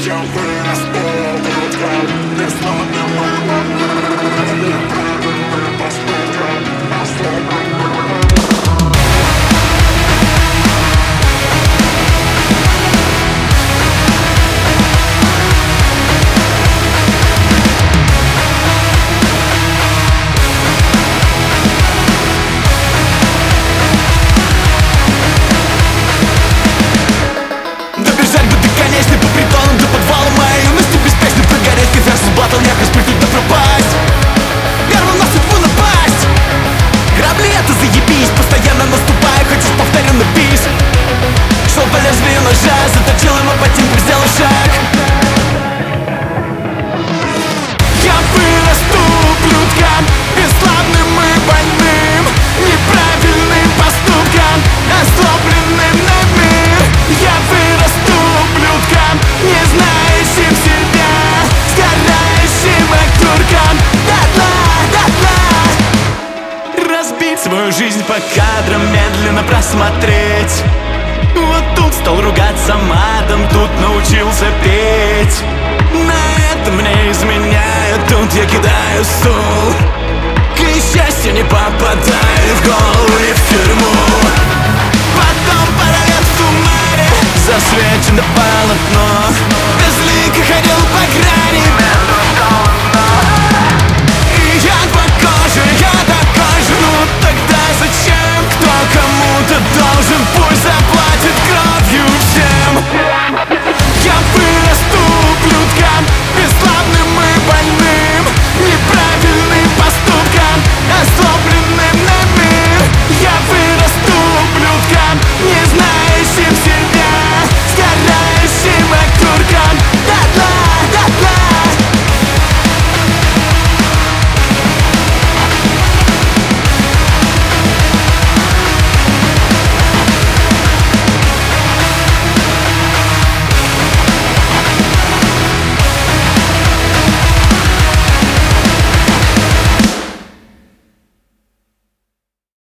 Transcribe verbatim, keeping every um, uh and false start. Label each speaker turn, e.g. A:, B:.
A: Заточил ему ботинку, сделал шаг. Я вырасту ублюдком, бесславным и больным, неправильным поступком, озлобленным на мир. Я вырасту ублюдком, не знающим себя, сгорающим окурком дотла, дотла. Разбить свою жизнь по кадрам, медленно просмотреть. Вот тут стал ругаться матом, тут научился петь. На это мне изменяют, тут я кидаю стул. К несчастью, не попадаю в голову и в тюрьму. Потом паралет в тумане, засвечено полотно.